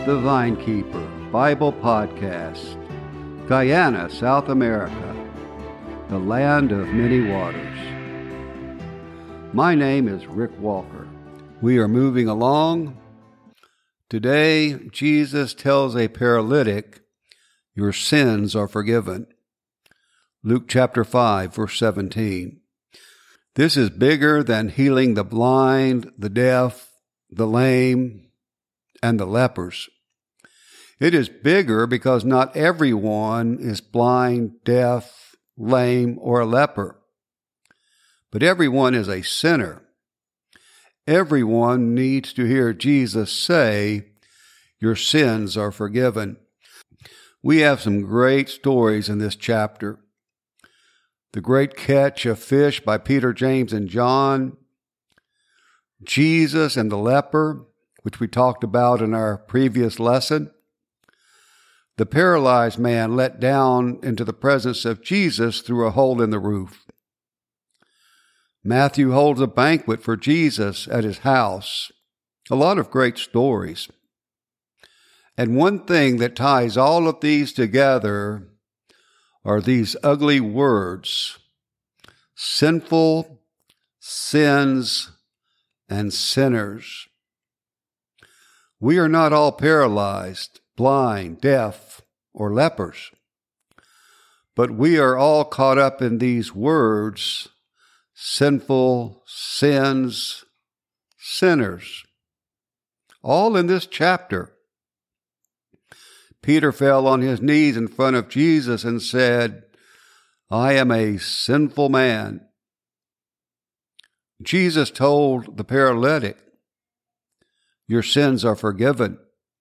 The Vinekeeper Bible Podcast, Guyana, South America, the land of many waters. My name is Rick Walker. We are moving along. Today, Jesus tells a paralytic, "Your sins are forgiven." Luke chapter 5, verse 17. This is bigger than healing the blind, the deaf, the lame, and the lepers. It is bigger because not everyone is blind, deaf, lame, or a leper. But everyone is a sinner. Everyone needs to hear Jesus say, "Your sins are forgiven." We have some great stories in this chapter. The great catch of fish by Peter, James, and John. Jesus and the leper, which we talked about in our previous lesson. The paralyzed man let down into the presence of Jesus through a hole in the roof. Matthew holds a banquet for Jesus at his house. A lot of great stories. And one thing that ties all of these together are these ugly words: sinful, sins, and sinners. We are not all paralyzed, blind, deaf, or lepers, but we are all caught up in these words: sinful, sins, sinners. All in this chapter. Peter fell on his knees in front of Jesus and said, "I am a sinful man." Jesus told the paralytic, "Your sins are forgiven."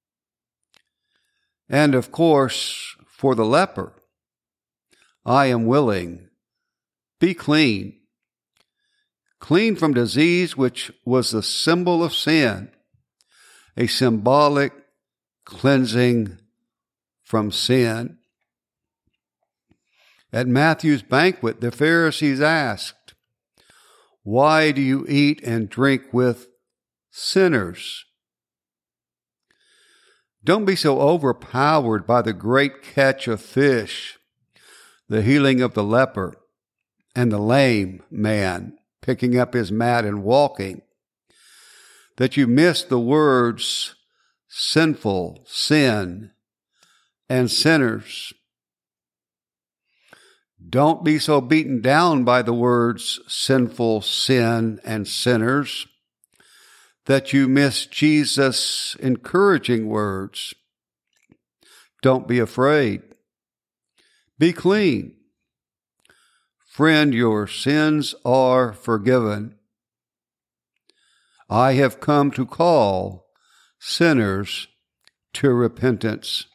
And of course, for the leper, "I am willing. Be clean." Clean from disease, which was the symbol of sin, a symbolic cleansing from sin. At Matthew's banquet, the Pharisees asked, "Why do you eat and drink with sinners?" Don't be so overpowered by the great catch of fish, the healing of the leper, and the lame man picking up his mat and walking, that you miss the words sinful, sin, and sinners. Don't be so beaten down by the words sinful, sin, and sinners that you miss Jesus' encouraging words. Don't be afraid. Be clean. Friend, your sins are forgiven. I have come to call sinners to repentance.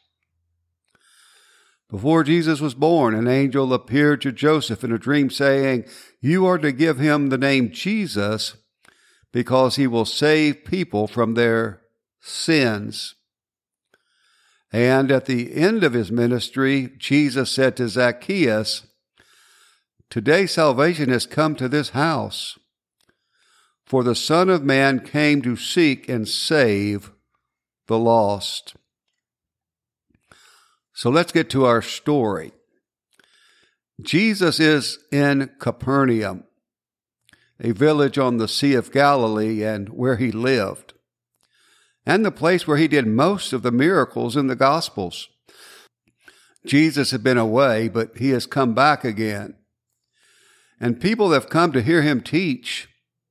Before Jesus was born, an angel appeared to Joseph in a dream saying, "You are to give him the name Jesus because he will save people from their sins." And at the end of his ministry, Jesus said to Zacchaeus, "Today salvation has come to this house, for the Son of Man came to seek and save the lost." So let's get to our story. Jesus is in Capernaum, a village on the Sea of Galilee and where he lived, and the place where he did most of the miracles in the Gospels. Jesus had been away, but he has come back again. And people have come to hear him teach,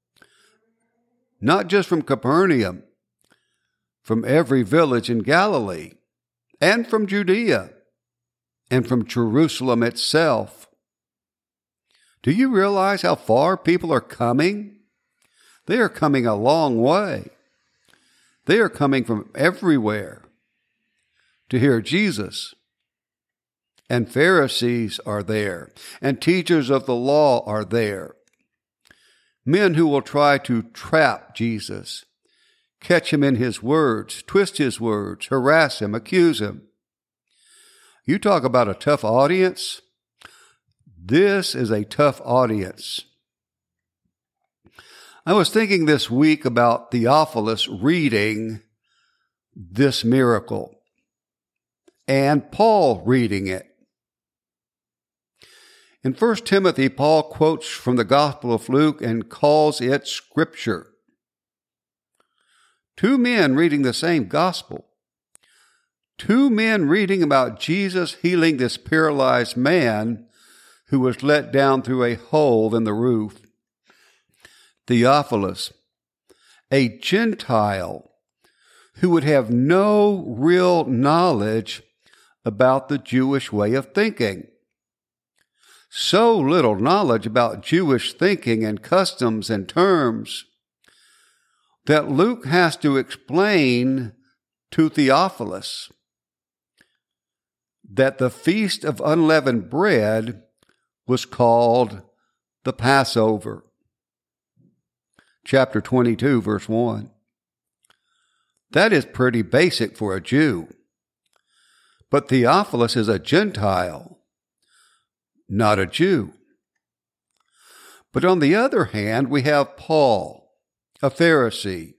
not just from Capernaum, from every village in Galilee, and from Judea, and from Jerusalem itself. Do you realize how far people are coming? They are coming a long way. They are coming from everywhere to hear Jesus. And Pharisees are there, and teachers of the law are there. Men who will try to trap Jesus, catch him in his words, twist his words, harass him, accuse him. You talk about a tough audience. This is a tough audience. I was thinking this week about Theophilus reading this miracle, and Paul reading it. In 1 Timothy, Paul quotes from the Gospel of Luke and calls it Scripture. Two men reading the same Gospel. Two men reading about Jesus healing this paralyzed man who was let down through a hole in the roof. Theophilus, a Gentile who would have no real knowledge about the Jewish way of thinking. So little knowledge about Jewish thinking and customs and terms that Luke has to explain to Theophilus that the Feast of Unleavened Bread was called the Passover. Chapter 22, verse 1. That is pretty basic for a Jew. But Theophilus is a Gentile, not a Jew. But on the other hand, we have Paul, a Pharisee,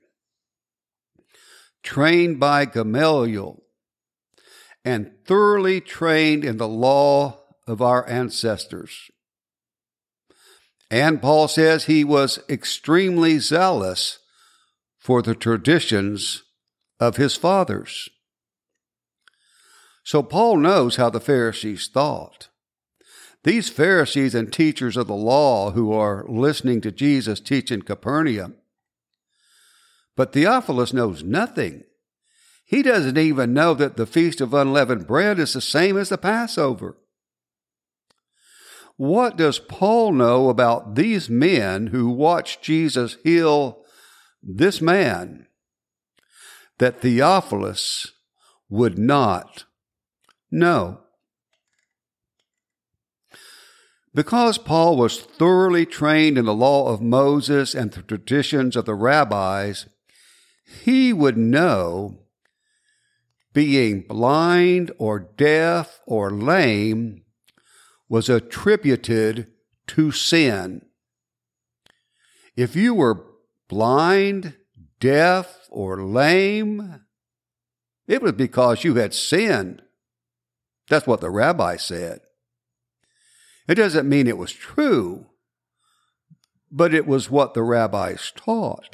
trained by Gamaliel, and thoroughly trained in the law of our ancestors. And Paul says he was extremely zealous for the traditions of his fathers. So Paul knows how the Pharisees thought. These Pharisees and teachers of the law who are listening to Jesus teach in Capernaum. But Theophilus knows nothing. He doesn't even know that the Feast of Unleavened Bread is the same as the Passover. What does Paul know about these men who watched Jesus heal this man that Theophilus would not know? Because Paul was thoroughly trained in the law of Moses and the traditions of the rabbis, he would know being blind or deaf or lame was attributed to sin. If you were blind, deaf, or lame, it was because you had sinned. That's what the rabbi said. It doesn't mean it was true, but it was what the rabbis taught.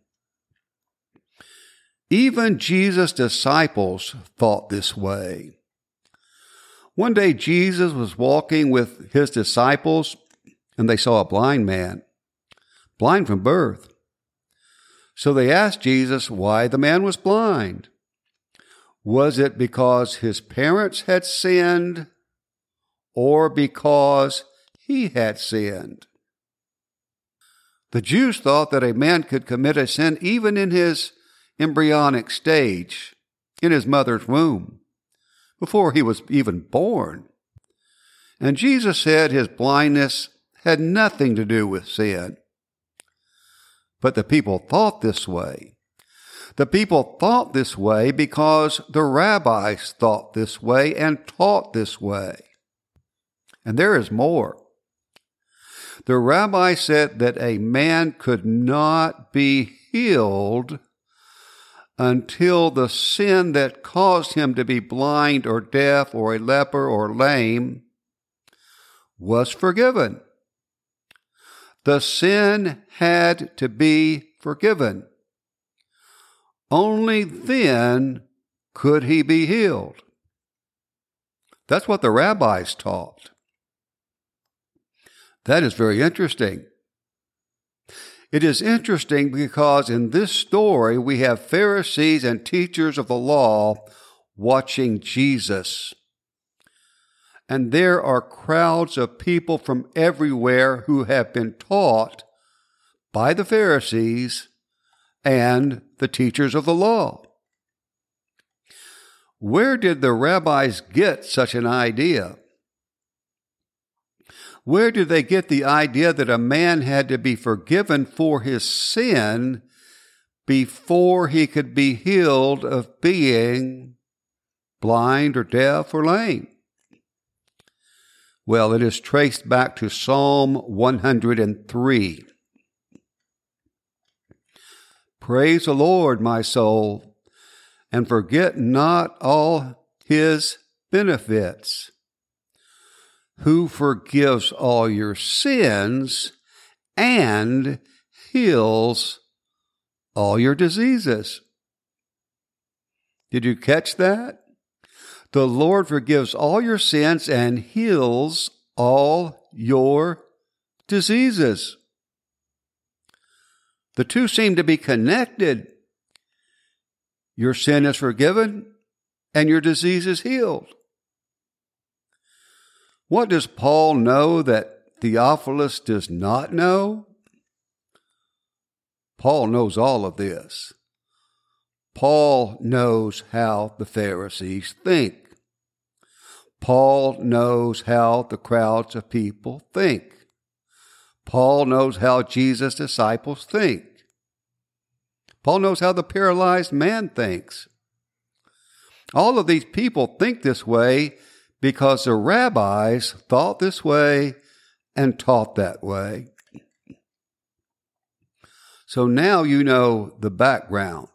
Even Jesus' disciples thought this way. One day Jesus was walking with his disciples and they saw a blind man, blind from birth. So they asked Jesus why the man was blind. Was it because his parents had sinned or because he had sinned? The Jews thought that a man could commit a sin even in his embryonic stage, in his mother's womb, before he was even born. And Jesus said his blindness had nothing to do with sin. But the people thought this way. The people thought this way because the rabbis thought this way and taught this way. And there is more. The rabbi said that a man could not be healed until the sin that caused him to be blind or deaf or a leper or lame was forgiven. The sin had to be forgiven. Only then could he be healed. That's what the rabbis taught. That is very interesting. It is interesting because in this story we have Pharisees and teachers of the law watching Jesus. And there are crowds of people from everywhere who have been taught by the Pharisees and the teachers of the law. Where did the rabbis get such an idea? Where did they get the idea that a man had to be forgiven for his sin before he could be healed of being blind or deaf or lame? Well, it is traced back to Psalm 103. Praise the Lord, my soul, and forget not all his benefits, who forgives all your sins and heals all your diseases. Did you catch that? The Lord forgives all your sins and heals all your diseases. The two seem to be connected. Your sin is forgiven and your disease is healed. What does Paul know that Theophilus does not know? Paul knows all of this. Paul knows how the Pharisees think. Paul knows how the crowds of people think. Paul knows how Jesus' disciples think. Paul knows how the paralyzed man thinks. All of these people think this way because the rabbis thought this way and taught that way. So now you know the background.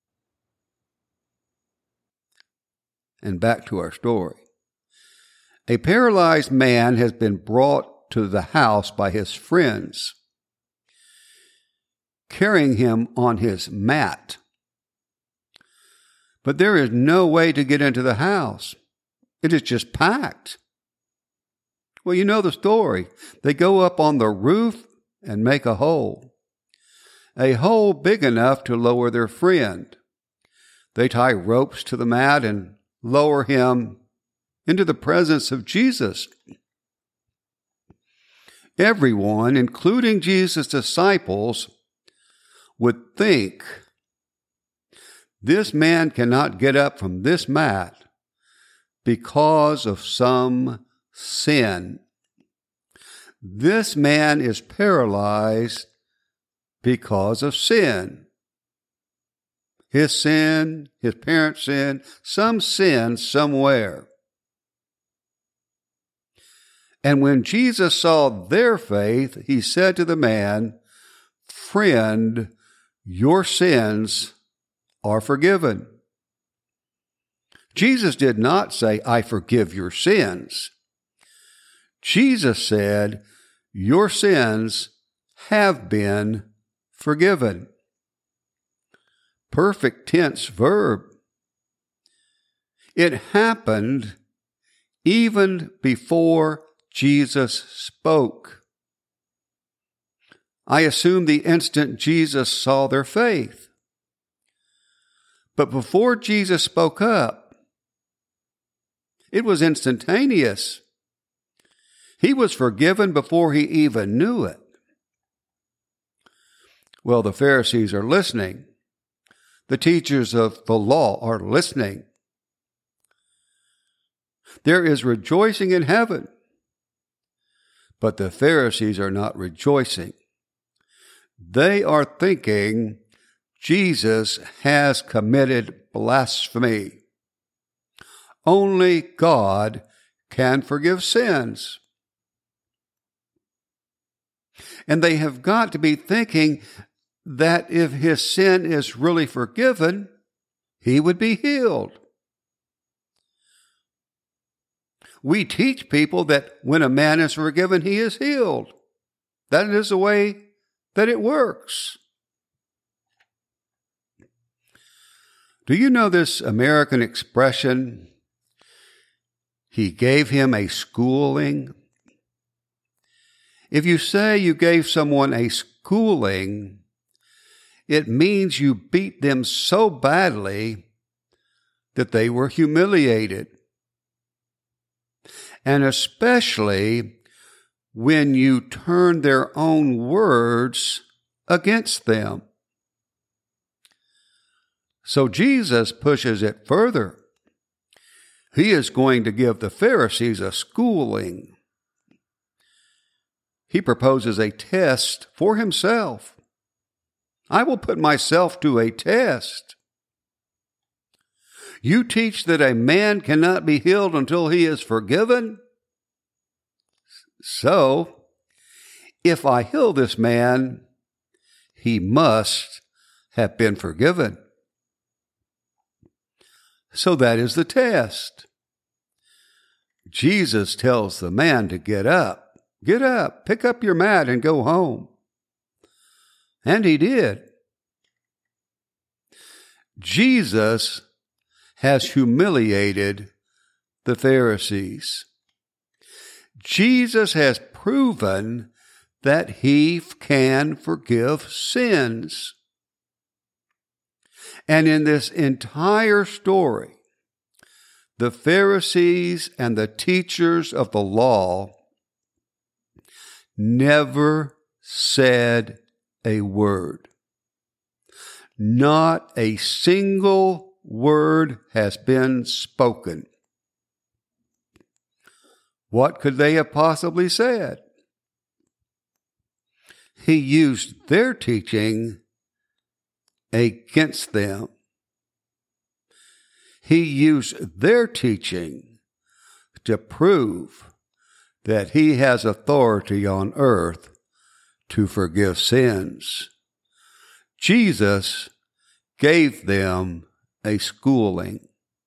And back to our story. A paralyzed man has been brought to the house by his friends, carrying him on his mat. But there is no way to get into the house. It is just packed. Well, you know the story. They go up on the roof and make a hole big enough to lower their friend. They tie ropes to the mat and lower him into the presence of Jesus. Everyone, including Jesus' disciples, would think, this man cannot get up from this mat because of some sin. This man is paralyzed because of sin. His sin, his parents' sin, some sin somewhere. And when Jesus saw their faith, he said to the man, friend, your sins are forgiven. Jesus did not say, I forgive your sins. Jesus said, your sins have been forgiven. Perfect tense verb. It happened even before Jesus spoke. I assume the instant Jesus saw their faith. But before Jesus spoke up, it was instantaneous. He was forgiven before he even knew it. Well, the Pharisees are listening. The teachers of the law are listening. There is rejoicing in heaven. But the Pharisees are not rejoicing. They are thinking Jesus has committed blasphemy. Only God can forgive sins. And they have got to be thinking that if his sin is really forgiven, he would be healed. We teach people that when a man is forgiven, he is healed. That is the way that it works. Do you know this American expression, he gave him a schooling? If you say you gave someone a schooling, it means you beat them so badly that they were humiliated. And especially when you turn their own words against them. So Jesus pushes it further. He is going to give the Pharisees a schooling. He proposes a test for himself. I will put myself to a test. You teach that a man cannot be healed until he is forgiven? So, if I heal this man, he must have been forgiven. So that is the test. Jesus tells the man to get up, pick up your mat and go home. And he did. Jesus has humiliated the Pharisees. Jesus has proven that he can forgive sins. And in this entire story, the Pharisees and the teachers of the law never said a word. Not a single word has been spoken. What could they have possibly said? He used their teaching against them. He used their teaching to prove that he has authority on earth to forgive sins. Jesus gave them a schooling.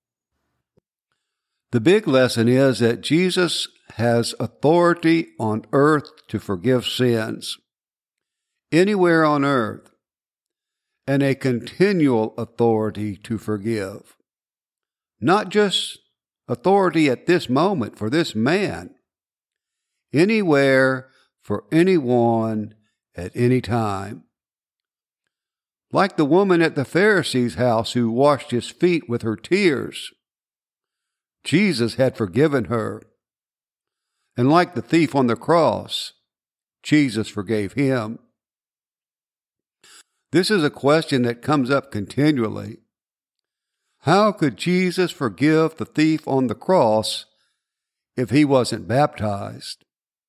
The big lesson is that Jesus has authority on earth to forgive sins, anywhere on earth, and a continual authority to forgive. Not just authority at this moment for this man, anywhere for anyone at any time. Like the woman at the Pharisee's house who washed his feet with her tears, Jesus had forgiven her. And like the thief on the cross, Jesus forgave him. This is a question that comes up continually. How could Jesus forgive the thief on the cross if he wasn't baptized?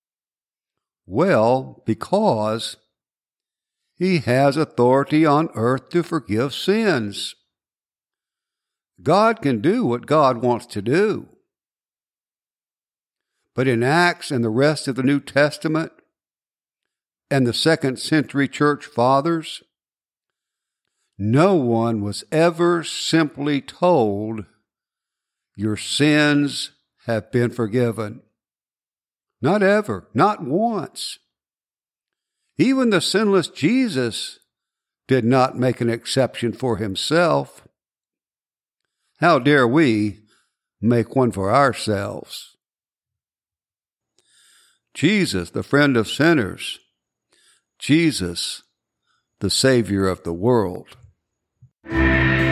Well, because he has authority on earth to forgive sins. God can do what God wants to do. But in Acts and the rest of the New Testament and the 2nd century church fathers, no one was ever simply told, your sins have been forgiven. Not ever, not once. Even the sinless Jesus did not make an exception for himself. How dare we make one for ourselves? Jesus, the friend of sinners. Jesus, the Savior of the world.